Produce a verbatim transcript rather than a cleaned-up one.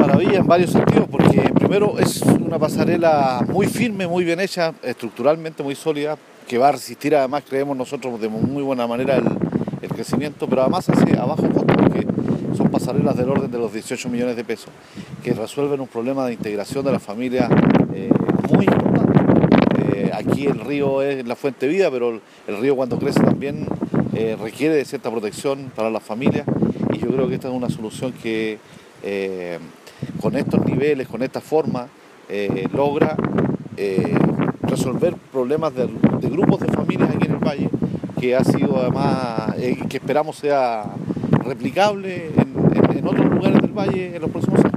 maravilla en varios sentidos, porque primero es una pasarela muy firme, muy bien hecha, estructuralmente muy sólida, que va a resistir además, creemos nosotros, de muy buena manera el, el crecimiento, pero además hace a bajo costo, porque son pasarelas del orden de los dieciocho millones de pesos, que resuelven un problema de integración de la familia eh, muy importante. Eh, aquí el río es la fuente de vida, pero el, el río cuando crece también eh, requiere de cierta protección para las familias, y yo creo que esta es una solución que eh, con estos niveles, con esta forma, eh, logra eh, resolver problemas de, de grupos de familias aquí en el valle, que ha sido además, eh, que esperamos sea replicable en, en, en otros lugares del valle en los próximos años.